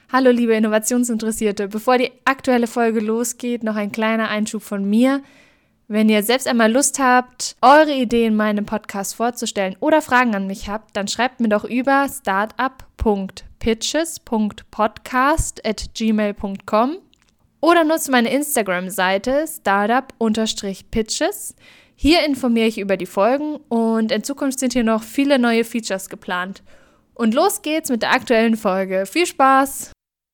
Hallo liebe Innovationsinteressierte, bevor die aktuelle Folge losgeht, noch ein kleiner Einschub von mir. Wenn ihr selbst einmal Lust habt, eure Ideen in meinem Podcast vorzustellen oder Fragen an mich habt, dann schreibt mir doch über startup.pitches.podcast@gmail.com oder nutzt meine Instagram-Seite startup_pitches. Hier informiere ich über die Folgen und in Zukunft sind hier noch viele neue Features geplant. Und los geht's mit der aktuellen Folge. Viel Spaß!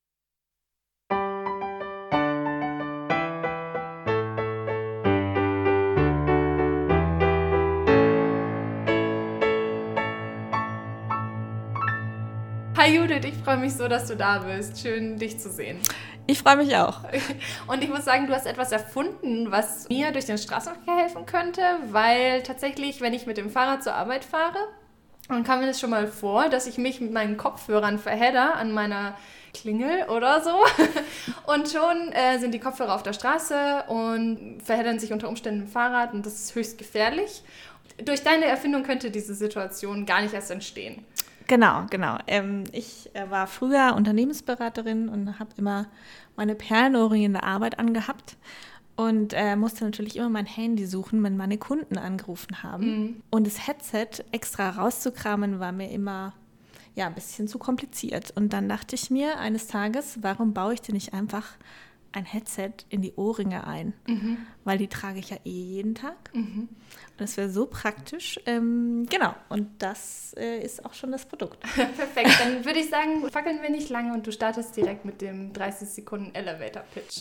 Hi Judith, ich freue mich so, dass du da bist. Schön, dich zu sehen. Ich freue mich auch. Und ich muss sagen, du hast etwas erfunden, was mir durch den Straßenverkehr helfen könnte, weil tatsächlich, wenn ich mit dem Fahrrad zur Arbeit fahre, dann kam mir das schon mal vor, dass ich mich mit meinen Kopfhörern verhedder an meiner Klingel oder so. Und schon sind die Kopfhörer auf der Straße und verheddern sich unter Umständen im Fahrrad und das ist höchst gefährlich. Durch deine Erfindung könnte diese Situation gar nicht erst entstehen. Genau. Ich war früher Unternehmensberaterin und habe immer meine Perlenohrringe in der Arbeit angehabt und musste natürlich immer mein Handy suchen, wenn meine Kunden angerufen haben. Mhm. Und das Headset extra rauszukramen war mir immer ein bisschen zu kompliziert. Und dann dachte ich mir eines Tages, warum baue ich denn nicht einfach ein Headset in die Ohrringe ein? Mhm. Weil die trage ich ja jeden Tag. Mhm. Und das wäre so praktisch. Genau, und das ist auch schon das Produkt. Perfekt, dann würde ich sagen, fackeln wir nicht lange und du startest direkt mit dem 30 Sekunden Elevator Pitch.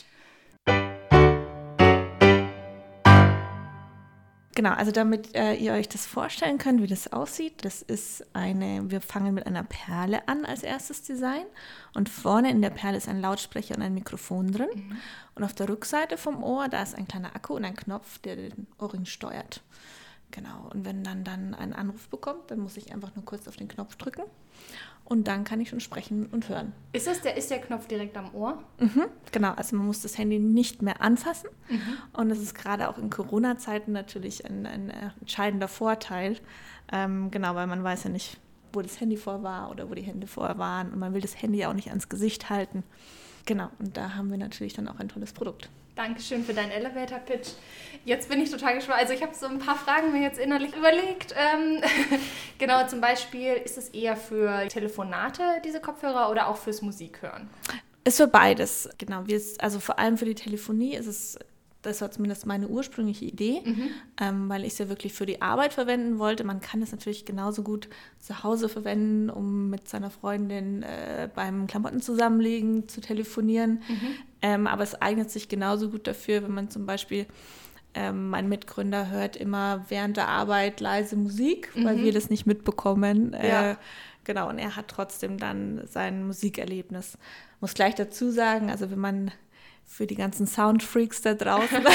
Genau, also damit ihr euch das vorstellen könnt, wie das aussieht, wir fangen mit einer Perle an als erstes Design und vorne in der Perle ist ein Lautsprecher und ein Mikrofon drin und auf der Rückseite vom Ohr, da ist ein kleiner Akku und ein Knopf, der den Ohrring steuert. Genau, und wenn dann einen Anruf bekommt, dann muss ich einfach nur kurz auf den Knopf drücken und dann kann ich schon sprechen und hören. Ist der Knopf direkt am Ohr? Mhm, genau, also man muss das Handy nicht mehr anfassen und das ist gerade auch in Corona-Zeiten natürlich ein entscheidender Vorteil, genau, weil man weiß ja nicht, wo das Handy vor war oder wo die Hände vorher waren und man will das Handy auch nicht ans Gesicht halten. Genau, und da haben wir natürlich dann auch ein tolles Produkt. Dankeschön für deinen Elevator-Pitch. Jetzt bin ich total gespannt. Also ich habe so ein paar Fragen mir jetzt innerlich überlegt. Genau, zum Beispiel, ist es eher für Telefonate, diese Kopfhörer, oder auch fürs Musikhören? Ist für beides, genau. Also vor allem für die Telefonie das war zumindest meine ursprüngliche Idee, weil ich es ja wirklich für die Arbeit verwenden wollte. Man kann es natürlich genauso gut zu Hause verwenden, um mit seiner Freundin beim Klamotten zusammenlegen zu telefonieren. Aber es eignet sich genauso gut dafür, wenn man zum Beispiel, mein Mitgründer hört immer während der Arbeit leise Musik, weil wir das nicht mitbekommen. Ja. Genau, und er hat trotzdem dann sein Musikerlebnis. Muss gleich dazu sagen, also wenn man für die ganzen Soundfreaks da draußen.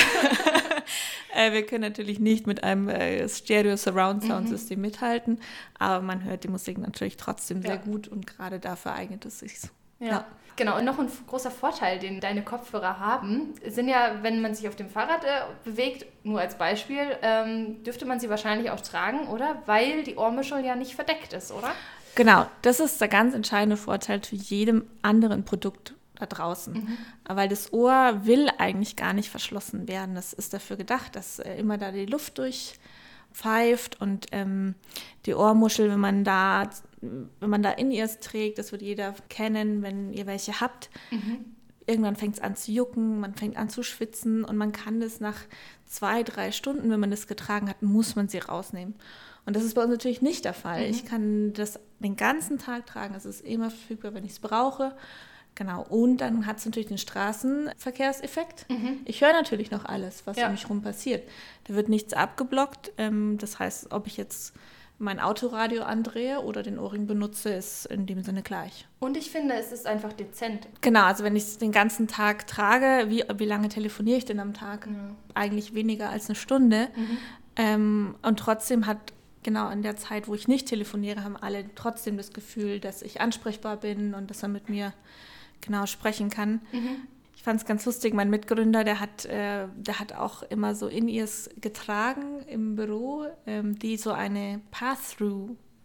Wir können natürlich nicht mit einem Stereo-Surround-Sound-System mithalten, aber man hört die Musik natürlich trotzdem sehr gut und gerade dafür eignet es sich. Ja. Genau, und noch ein großer Vorteil, den deine Kopfhörer haben, sind ja, wenn man sich auf dem Fahrrad bewegt, nur als Beispiel, dürfte man sie wahrscheinlich auch tragen, oder? Weil die Ohrmuschel ja nicht verdeckt ist, oder? Genau, das ist der ganz entscheidende Vorteil zu jedem anderen Produkt da draußen, weil das Ohr will eigentlich gar nicht verschlossen werden. Das ist dafür gedacht, dass immer da die Luft durchpfeift und die Ohrmuschel, wenn man da In-Ears trägt, das wird jeder kennen, wenn ihr welche habt, irgendwann fängt es an zu jucken, man fängt an zu schwitzen und man kann das nach 2-3 Stunden, wenn man das getragen hat, muss man sie rausnehmen. Und das ist bei uns natürlich nicht der Fall. Ich kann das den ganzen Tag tragen, es ist immer verfügbar, wenn ich es brauche. Genau, und dann hat es natürlich den Straßenverkehrseffekt. Ich höre natürlich noch alles, was um mich herum passiert. Da wird nichts abgeblockt. Das heißt, ob ich jetzt mein Autoradio andrehe oder den Ohrring benutze, ist in dem Sinne gleich. Und ich finde, es ist einfach dezent. Genau, also wenn ich es den ganzen Tag trage, wie lange telefoniere ich denn am Tag? Eigentlich weniger als eine Stunde. Und trotzdem genau in der Zeit, wo ich nicht telefoniere, haben alle trotzdem das Gefühl, dass ich ansprechbar bin und dass er mit mir genau sprechen kann. Ich fand es ganz lustig, mein Mitgründer, der hat auch immer so In-Ears getragen im Büro, die so eine Pass-Through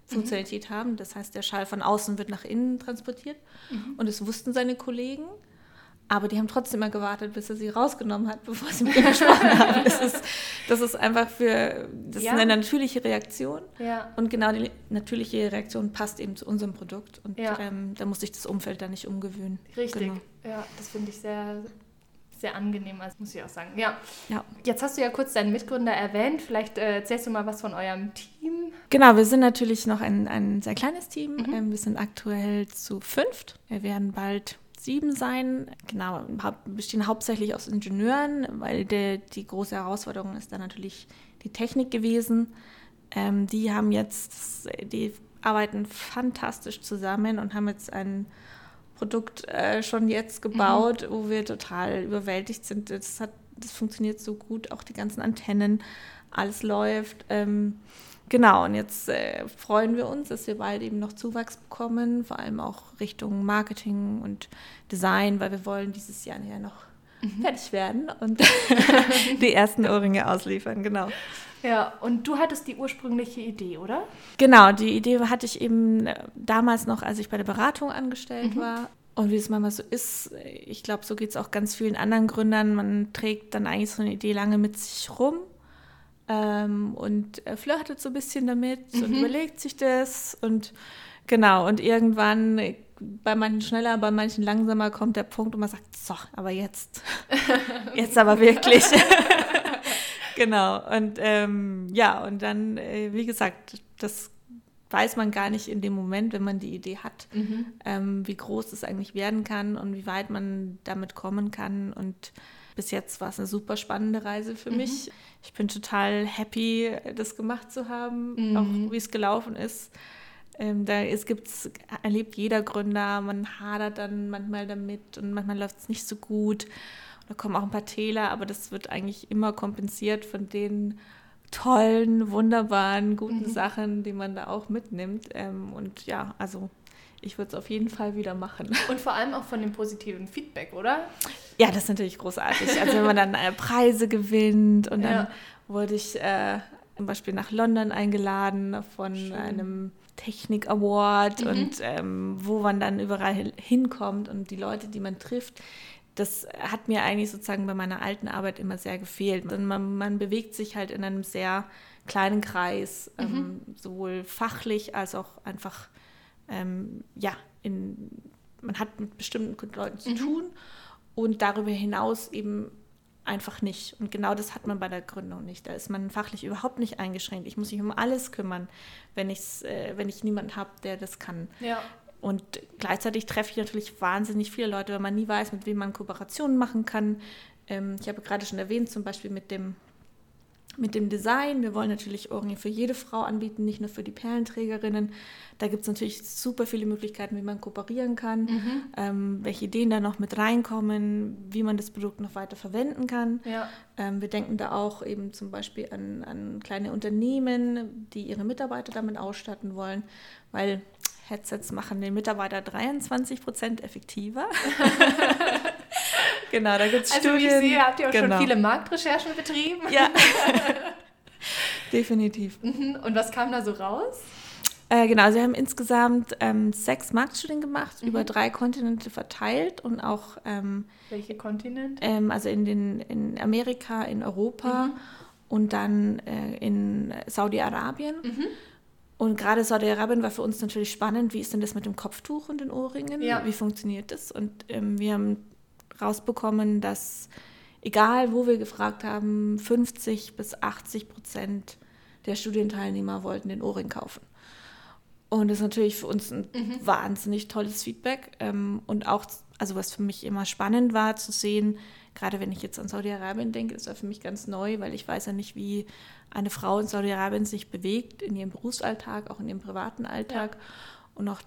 Funktionalität haben. Das heißt, der Schall von außen wird nach innen transportiert. Und das wussten seine Kollegen. Aber die haben trotzdem mal gewartet, bis er sie rausgenommen hat, bevor sie mit ihm gesprochen haben. Das ist einfach ist eine natürliche Reaktion. Ja. Und genau die natürliche Reaktion passt eben zu unserem Produkt. Und da muss sich das Umfeld da nicht umgewöhnen. Richtig. Genau. Ja, das finde ich sehr, sehr angenehm, also muss ich auch sagen. Ja. Jetzt hast du ja kurz deinen Mitgründer erwähnt. Vielleicht erzählst du mal was von eurem Team. Genau, wir sind natürlich noch ein sehr kleines Team. Wir sind aktuell zu 5. Wir werden bald 7 sein. Genau, bestehen hauptsächlich aus Ingenieuren, weil die große Herausforderung ist dann natürlich die Technik gewesen. Die arbeiten fantastisch zusammen und haben jetzt ein Produkt schon jetzt gebaut, wo wir total überwältigt sind. Das funktioniert so gut, auch die ganzen Antennen, alles läuft. Genau, und jetzt freuen wir uns, dass wir bald eben noch Zuwachs bekommen, vor allem auch Richtung Marketing und Design, weil wir wollen dieses Jahr ja noch fertig werden und die ersten Ohrringe ausliefern, genau. Ja, und du hattest die ursprüngliche Idee, oder? Genau, die Idee hatte ich eben damals noch, als ich bei der Beratung angestellt war. Und wie es manchmal so ist, ich glaube, so geht es auch ganz vielen anderen Gründern, man trägt dann eigentlich so eine Idee lange mit sich rum. Und flirtet so ein bisschen damit und überlegt sich das und genau, und irgendwann bei manchen schneller, bei manchen langsamer kommt der Punkt, wo man sagt, so, aber jetzt aber wirklich. Genau, und und dann, wie gesagt, das weiß man gar nicht in dem Moment, wenn man die Idee hat, wie groß es eigentlich werden kann und wie weit man damit kommen kann. Und bis jetzt war es eine super spannende Reise für mich. Ich bin total happy, das gemacht zu haben, auch wie es gelaufen ist. Erlebt jeder Gründer, man hadert dann manchmal damit und manchmal läuft es nicht so gut. Da kommen auch ein paar Täler, aber das wird eigentlich immer kompensiert von den tollen, wunderbaren, guten Sachen, die man da auch mitnimmt. Und ja, also ich würde es auf jeden Fall wieder machen. Und vor allem auch von dem positiven Feedback, oder? Ja, das ist natürlich großartig. Also wenn man dann Preise gewinnt und dann wurde ich zum Beispiel nach London eingeladen von einem Technik-Award und wo man dann überall hinkommt und die Leute, die man trifft, das hat mir eigentlich sozusagen bei meiner alten Arbeit immer sehr gefehlt. Man bewegt sich halt in einem sehr kleinen Kreis, sowohl fachlich als auch einfach, man hat mit bestimmten Leuten zu tun und darüber hinaus eben einfach nicht. Und genau das hat man bei der Gründung nicht. Da ist man fachlich überhaupt nicht eingeschränkt. Ich muss mich um alles kümmern, wenn ich niemanden habe, der das kann. Ja. Und gleichzeitig treffe ich natürlich wahnsinnig viele Leute, weil man nie weiß, mit wem man Kooperationen machen kann. Ich habe gerade schon erwähnt, zum Beispiel mit dem Design. Wir wollen natürlich Ohrringe für jede Frau anbieten, nicht nur für die Perlenträgerinnen. Da gibt es natürlich super viele Möglichkeiten, wie man kooperieren kann, welche Ideen da noch mit reinkommen, wie man das Produkt noch weiter verwenden kann. Ja. Wir denken da auch eben zum Beispiel an kleine Unternehmen, die ihre Mitarbeiter damit ausstatten wollen, weil Headsets machen den Mitarbeiter 23% effektiver. Genau, da gibt es Studien. Also ich sehe, habt ihr auch schon viele Marktrecherchen betrieben? Ja, definitiv. Und was kam da so raus? Genau, sie haben insgesamt 6 Marktstudien gemacht, über 3 Kontinente verteilt und auch welche Kontinente? Also in Amerika, in Europa und dann in Saudi-Arabien. Und gerade Saudi-Arabien war für uns natürlich spannend. Wie ist denn das mit dem Kopftuch und den Ohrringen? Ja. Wie funktioniert das? Und wir haben rausbekommen, dass, egal wo wir gefragt haben, 50-80% der Studienteilnehmer wollten den Ohrring kaufen. Und das ist natürlich für uns ein wahnsinnig tolles Feedback. Und auch, also was für mich immer spannend war zu sehen, gerade wenn ich jetzt an Saudi-Arabien denke, ist das für mich ganz neu, weil ich weiß ja nicht, wie eine Frau in Saudi-Arabien sich bewegt, in ihrem Berufsalltag, auch in ihrem privaten Alltag. Ja. Und auch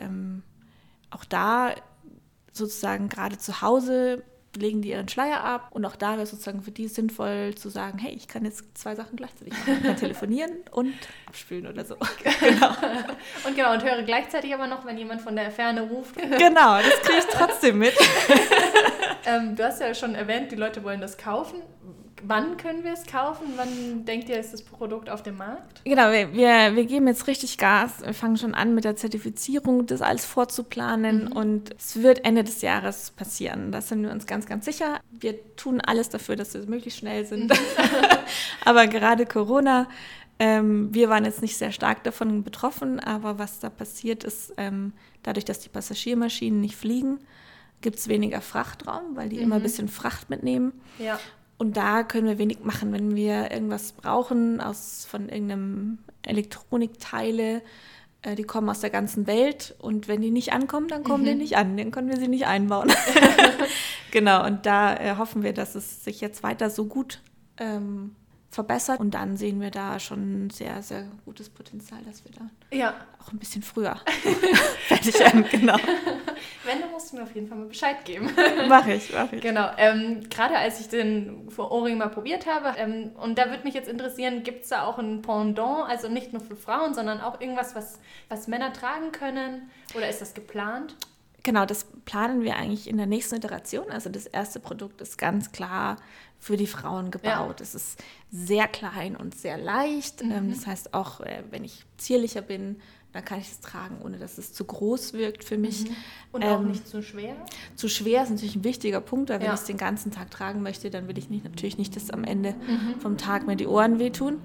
da sozusagen gerade zu Hause legen die ihren Schleier ab. Und auch da wäre es sozusagen für die sinnvoll zu sagen, hey, ich kann jetzt 2 Sachen gleichzeitig machen. Ich kann telefonieren und abspülen oder so. Genau. Und höre gleichzeitig aber noch, wenn jemand von der Ferne ruft. Genau, das kriege ich trotzdem mit. Du hast ja schon erwähnt, die Leute wollen das kaufen. wann können wir es kaufen? Wann denkt ihr, ist das Produkt auf dem Markt? Genau, wir geben jetzt richtig Gas. Wir fangen schon an mit der Zertifizierung, das alles vorzuplanen und es wird Ende des Jahres passieren. Da sind wir uns ganz, ganz sicher. Wir tun alles dafür, dass wir möglichst schnell sind. Aber gerade Corona, wir waren jetzt nicht sehr stark davon betroffen, aber was da passiert ist, dadurch, dass die Passagiermaschinen nicht fliegen, gibt es weniger Frachtraum, weil die immer ein bisschen Fracht mitnehmen. Ja. Und da können wir wenig machen, wenn wir irgendwas brauchen von irgendeinem Elektronikteile, die kommen aus der ganzen Welt und wenn die nicht ankommen, dann kommen die nicht an, dann können wir sie nicht einbauen. Genau, und da hoffen wir, dass es sich jetzt weiter so gut verbessert und dann sehen wir da schon sehr, sehr gutes Potenzial, dass wir da auch ein bisschen früher fertig werden. Genau. Wenn, dann musst du mir auf jeden Fall mal Bescheid geben. Mach ich. Genau. Gerade als ich den Ohrring mal probiert habe, und da würde mich jetzt interessieren, gibt es da auch ein Pendant, also nicht nur für Frauen, sondern auch irgendwas, was Männer tragen können? Oder ist das geplant? Genau, das planen wir eigentlich in der nächsten Iteration. Also das erste Produkt ist ganz klar für die Frauen gebaut. Es ist sehr klein und sehr leicht. Das heißt auch, wenn ich zierlicher bin, dann kann ich es tragen, ohne dass es zu groß wirkt für mich. Und auch nicht zu schwer? Zu schwer ist natürlich ein wichtiger Punkt, weil wenn ich es den ganzen Tag tragen möchte, dann will ich natürlich nicht, dass am Ende vom Tag mir die Ohren wehtun.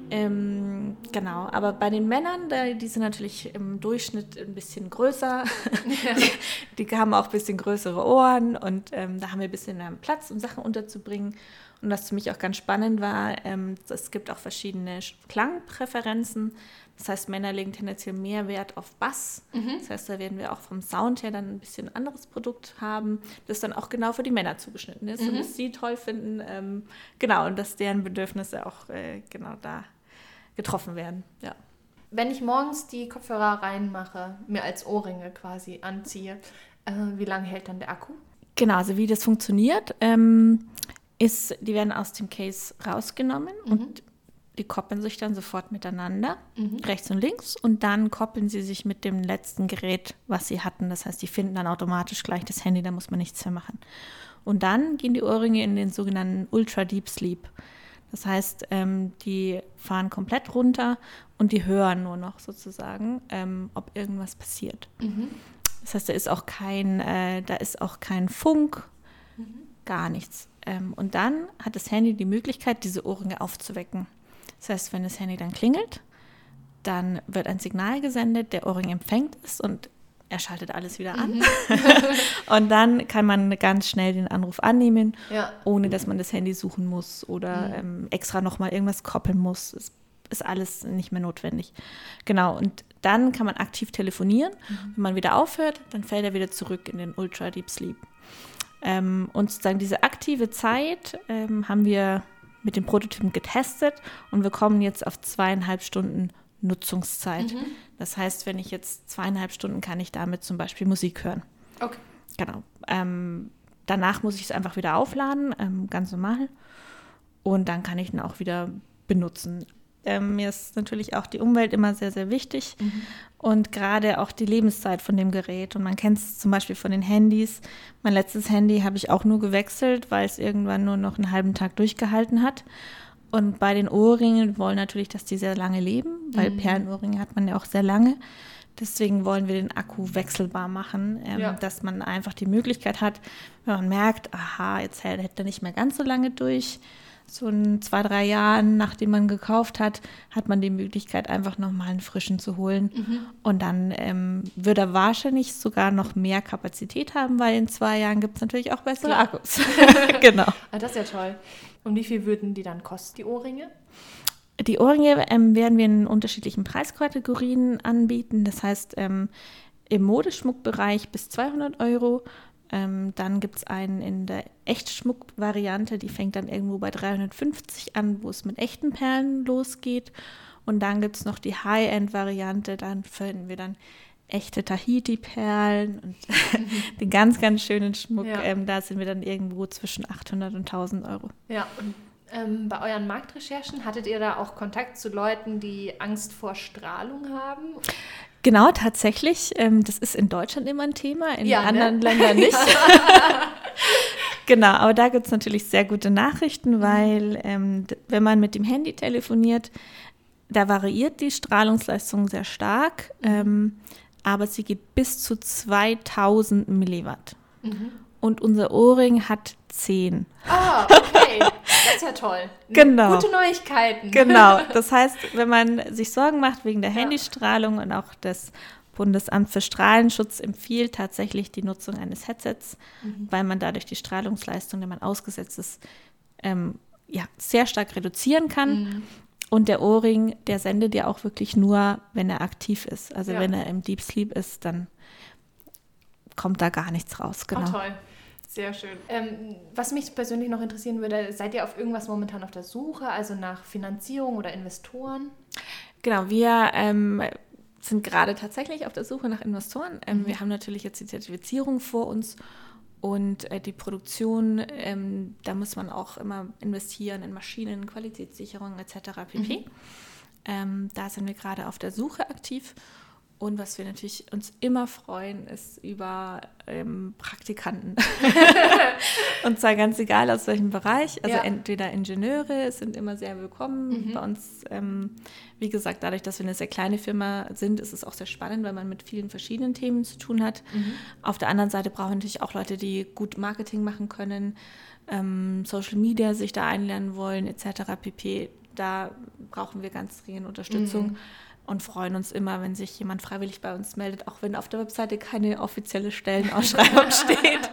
Genau, aber bei den Männern, die sind natürlich im Durchschnitt ein bisschen größer. Die haben auch ein bisschen größere Ohren und da haben wir ein bisschen Platz, um Sachen unterzubringen. Und was für mich auch ganz spannend war, es gibt auch verschiedene Klangpräferenzen. Das heißt, Männer legen tendenziell mehr Wert auf Bass. Das heißt, da werden wir auch vom Sound her dann ein bisschen anderes Produkt haben, das dann auch genau für die Männer zugeschnitten ist und das sie toll finden. Genau, und dass deren Bedürfnisse auch genau da getroffen werden. Ja. Wenn ich morgens die Kopfhörer reinmache, mir als Ohrringe quasi anziehe, wie lange hält dann der Akku? Genau, also wie das funktioniert, die werden aus dem Case rausgenommen und die koppeln sich dann sofort miteinander, rechts und links, und dann koppeln sie sich mit dem letzten Gerät, was sie hatten. Das heißt, die finden dann automatisch gleich das Handy, da muss man nichts mehr machen. Und dann gehen die Ohrringe in den sogenannten Ultra Deep Sleep. Das heißt, die fahren komplett runter und die hören nur noch sozusagen, ob irgendwas passiert. Das heißt, da ist auch kein Funk, gar nichts. Und dann hat das Handy die Möglichkeit, diese Ohrringe aufzuwecken. Das heißt, wenn das Handy dann klingelt, dann wird ein Signal gesendet, der Ohrring empfängt es und er schaltet alles wieder an. Und dann kann man ganz schnell den Anruf annehmen, ohne dass man das Handy suchen muss oder extra nochmal irgendwas koppeln muss. Es ist alles nicht mehr notwendig. Genau, und dann kann man aktiv telefonieren. Wenn man wieder aufhört, dann fällt er wieder zurück in den Ultra Deep Sleep. Und sozusagen diese aktive Zeit haben wir mit dem Prototypen getestet und wir kommen jetzt auf 2,5 Stunden Nutzungszeit. Das heißt, wenn ich jetzt 2,5 Stunden kann ich damit zum Beispiel Musik hören. Okay. Genau. Danach muss ich es einfach wieder aufladen, ganz normal. Und dann kann ich ihn auch wieder benutzen. Mir ist natürlich auch die Umwelt immer sehr, sehr wichtig und gerade auch die Lebenszeit von dem Gerät. Und man kennt es zum Beispiel von den Handys. Mein letztes Handy habe ich auch nur gewechselt, weil es irgendwann nur noch einen halben Tag durchgehalten hat. Und bei den Ohrringen wollen natürlich, dass die sehr lange leben, weil Perlenohrringe hat man ja auch sehr lange. Deswegen wollen wir den Akku wechselbar machen, dass man einfach die Möglichkeit hat, wenn man merkt, aha, jetzt hält er nicht mehr ganz so lange durch. So in 2-3 Jahren, nachdem man gekauft hat, hat man die Möglichkeit, einfach nochmal einen frischen zu holen. Und dann wird er wahrscheinlich sogar noch mehr Kapazität haben, weil in 2 Jahren gibt es natürlich auch bessere Akkus. Genau. Das ist ja toll. Und wie viel würden die dann kosten, die Ohrringe? Die Ohrringe werden wir in unterschiedlichen Preiskategorien anbieten. Das heißt, im Modeschmuckbereich bis 200 €. Dann gibt es einen in der Echtschmuck-Variante, die fängt dann irgendwo bei 350 an, wo es mit echten Perlen losgeht. Und dann gibt es noch die High-End-Variante, dann finden wir dann echte Tahiti-Perlen und den ganz, ganz schönen Schmuck. Da sind wir dann irgendwo zwischen 800 und 1.000 €. Ja, und bei euren Marktrecherchen hattet ihr da auch Kontakt zu Leuten, die Angst vor Strahlung haben? Genau, tatsächlich. Das ist in Deutschland immer ein Thema, in anderen Ländern nicht. Genau, aber da gibt es natürlich sehr gute Nachrichten, weil wenn man mit dem Handy telefoniert, da variiert die Strahlungsleistung sehr stark, aber sie geht bis zu 2000 Milliwatt. Und unser Ohrring hat 10. Ah, okay. Das ist ja toll. Genau. Gute Neuigkeiten. Genau. Das heißt, wenn man sich Sorgen macht wegen der Handystrahlung und auch das Bundesamt für Strahlenschutz empfiehlt tatsächlich die Nutzung eines Headsets, weil man dadurch die Strahlungsleistung, der man ausgesetzt ist, sehr stark reduzieren kann. Und der Ohrring, der sendet ja auch wirklich nur, wenn er aktiv ist. Also wenn er im Deep Sleep ist, dann kommt da gar nichts raus. Genau. Oh, toll. Sehr schön. Was mich persönlich noch interessieren würde, seid ihr auf irgendwas momentan auf der Suche, also nach Finanzierung oder Investoren? Genau, wir sind gerade tatsächlich auf der Suche nach Investoren. Wir haben natürlich jetzt die Zertifizierung vor uns und die Produktion, da muss man auch immer investieren in Maschinen, Qualitätssicherung etc. pp. Da sind wir gerade auf der Suche aktiv. Und was wir natürlich uns immer freuen, ist über Praktikanten. Und zwar ganz egal aus welchem Bereich. Also entweder Ingenieure sind immer sehr willkommen. Bei uns, wie gesagt, dadurch, dass wir eine sehr kleine Firma sind, ist es auch sehr spannend, weil man mit vielen verschiedenen Themen zu tun hat. Auf der anderen Seite brauchen wir natürlich auch Leute, die gut Marketing machen können, Social Media sich da einlernen wollen, etc. pp. Da brauchen wir ganz dringend Unterstützung. Und freuen uns immer, wenn sich jemand freiwillig bei uns meldet, auch wenn auf der Webseite keine offizielle Stellenausschreibung steht.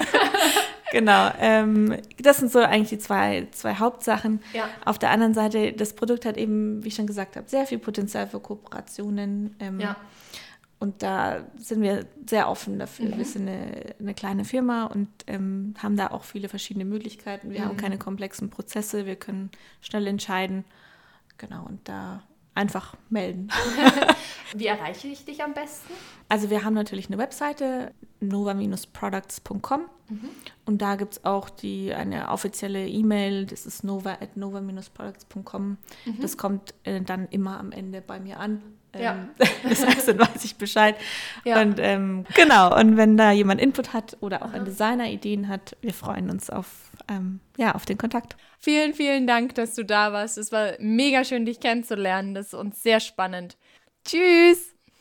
Genau, das sind so eigentlich die zwei Hauptsachen. Ja. Auf der anderen Seite, das Produkt hat eben, wie ich schon gesagt habe, sehr viel Potenzial für Kooperationen. Und da sind wir sehr offen dafür. Wir sind eine kleine Firma und haben da auch viele verschiedene Möglichkeiten. Wir haben keine komplexen Prozesse, wir können schnell entscheiden. Genau, und da einfach melden. Wie erreiche ich dich am besten? Also wir haben natürlich eine Webseite, nova-products.com und da gibt es auch eine offizielle E-Mail, das ist nova@nova-products.com. Das kommt dann immer am Ende bei mir an. Das heißt, dann weiß ich Bescheid. Ja. Und genau, und wenn da jemand Input hat oder auch ein Designer Ideen hat, wir freuen uns auf den Kontakt. Vielen, vielen Dank, dass du da warst. Es war mega schön, dich kennenzulernen. Das ist uns sehr spannend. Tschüss!